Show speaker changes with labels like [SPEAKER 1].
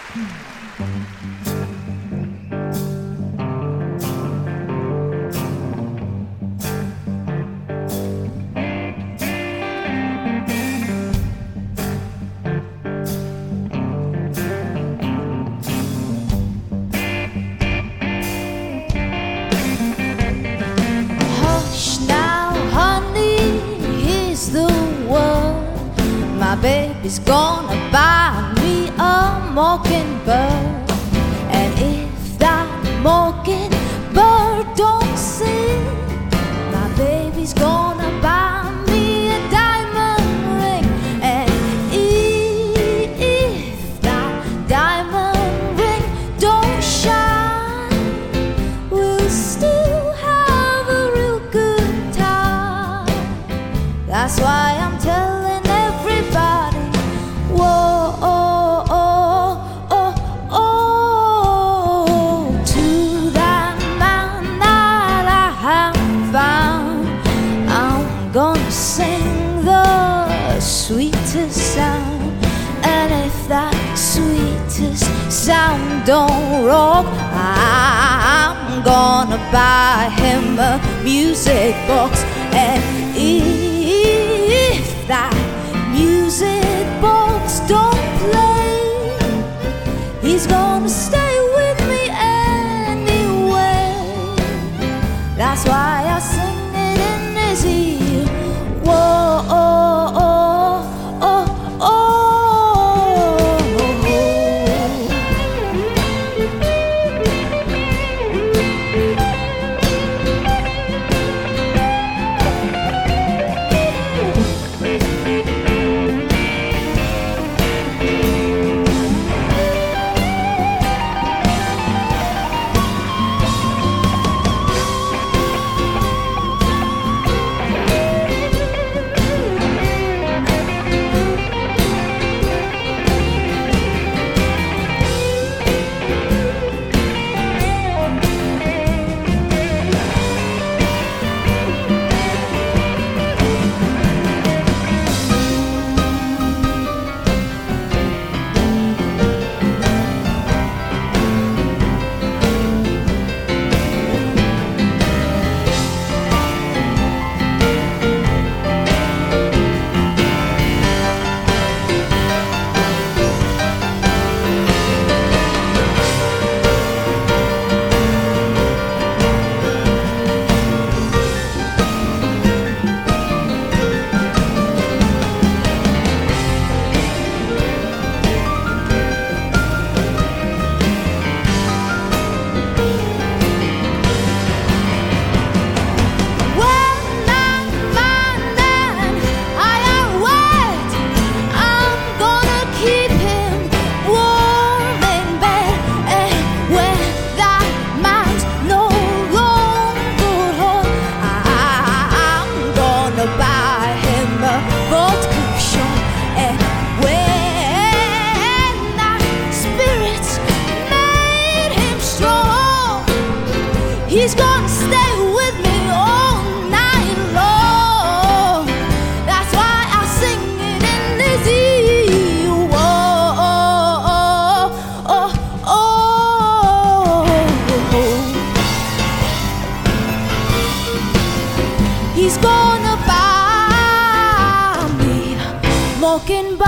[SPEAKER 1] My baby's gonna buy me a mockingbird, and if that mockingbird don't sing, my baby's gonna buy me a diamond ring. And if that diamond ring don't shine, we'll still have a real good time. That's why I'm telling gonna sing the sweetest sound, and if that sweetest sound don't rock, I'm gonna buy him a music box. And if that music box don't play, he's gonna stay with me anyway. That's why I sing it in his ear. Whoa, oh, oh, oh, oh. He's gonna stay with me all night long. That's why I sing it in this ear. Oh, oh, oh, oh, oh. He's gonna buy me a mockingbird.